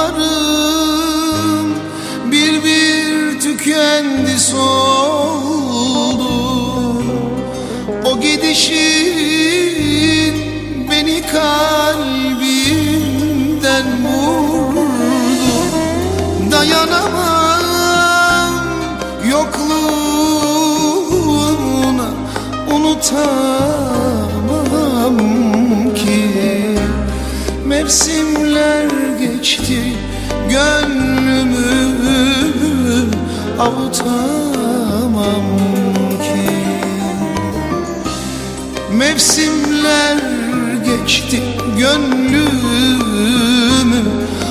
umutlarım bir bir tükendi, soldu. O gidişin beni kalbimden vurdu. Dayanamam yokluğuna, unutamam ki. Mevsimler geçti, gönlümü avutamam ki. Mevsimler geçti, gönlümü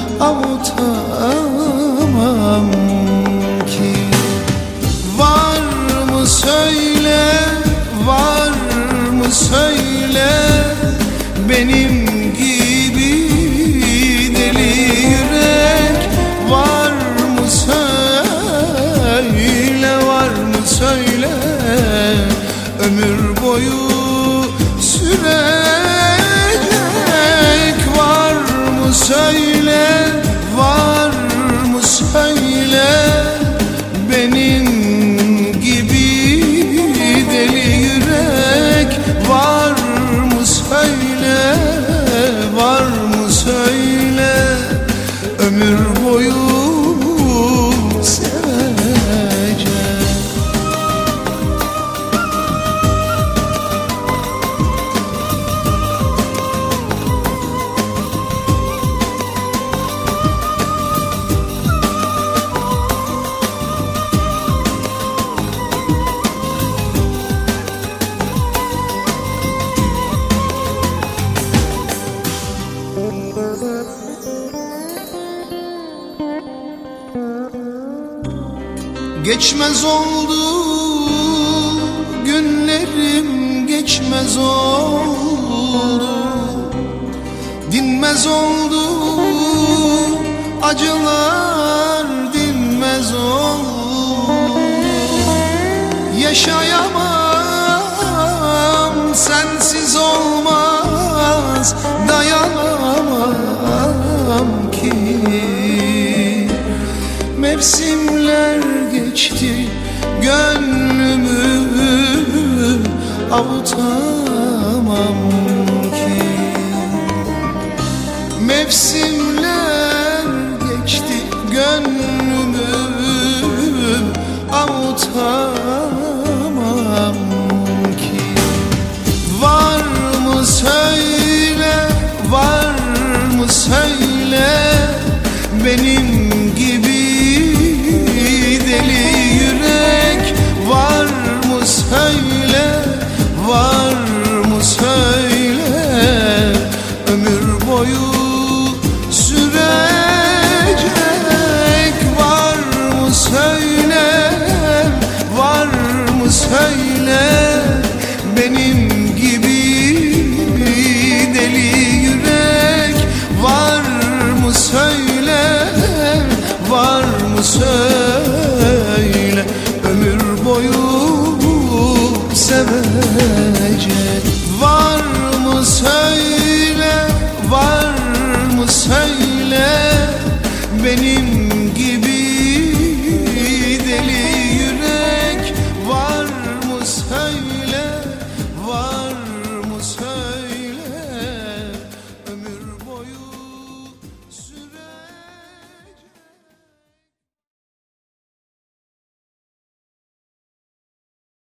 avutamam ki. Var mı söyle, var mı söyle, benim gibi deli yürek. Var mı söyle, var mı söyle, ömür boyu sürecek. Var mı söyle, var mı söyle, benim gibi deli yürek. Var mı söyle, var mı söyle, ömür boyu sevecek. Geçmez oldu günlerim, geçmez oldu. Dinmez oldu acılar, dinmez oldu. Yaşayamam, sensiz olmaz, dayanamam ki. Mevsimler geçti, gönlümü avutamam ki. Mevsimler geçti, gönlümü avutamam ki. Var mı söyle, var mı söyle, benim gibi deli yürek. Var mı söyle, var mı söyle, ömür boyu sürecek. Var mı söyle, var mı söyle, benim gibi deli yürek. Var mı söyle, var mı söyle, ömür boyu sevecek. Var mı söyle,